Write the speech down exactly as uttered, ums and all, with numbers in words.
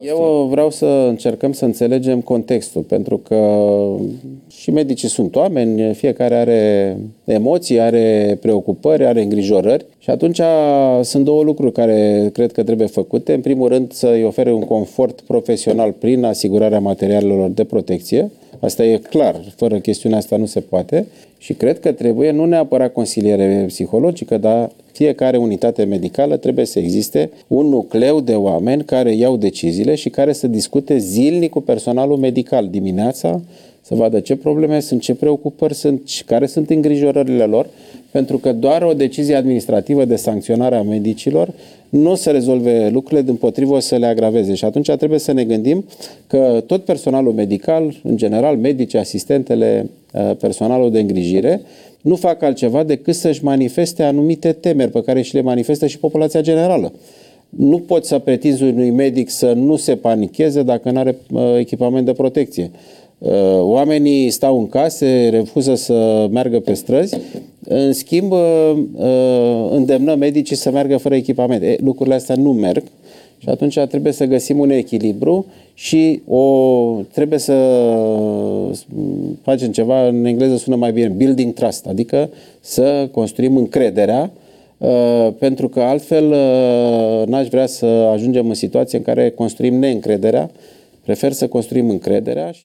Eu vreau să încercăm să înțelegem contextul, pentru că și medicii sunt oameni, fiecare are emoții, are preocupări, are îngrijorări și atunci sunt două lucruri care cred că trebuie făcute. În primul rând să-i ofere un confort profesional prin asigurarea materialelor de protecție. Asta e clar, fără chestiunea asta nu se poate și cred că trebuie nu neapărat consiliere psihologică, dar fiecare unitate medicală trebuie să existe un nucleu de oameni care iau deciziile și care să discute zilnic cu personalul medical dimineața, să vadă ce probleme sunt, ce preocupări sunt și care sunt îngrijorările lor, pentru că doar o decizie administrativă de sancționare a medicilor nu o să rezolve lucrurile, dimpotrivă o să le agraveze. Și atunci trebuie să ne gândim că tot personalul medical, în general, medici, asistentele, personalul de îngrijire, nu fac altceva decât să-și manifeste anumite temeri pe care și le manifestă și populația generală. Nu poți să pretinzi unui medic să nu se panicheze dacă nu are echipament de protecție. Oamenii stau în case, refuză să meargă pe străzi, în schimb îndemnăm medicii să meargă fără echipament. E, lucrurile astea nu merg și atunci trebuie să găsim un echilibru și o, trebuie să facem ceva, în engleză sună mai bine, building trust, adică să construim încrederea, pentru că altfel n-aș vrea să ajungem în situație în care construim neîncrederea, prefer să construim încrederea.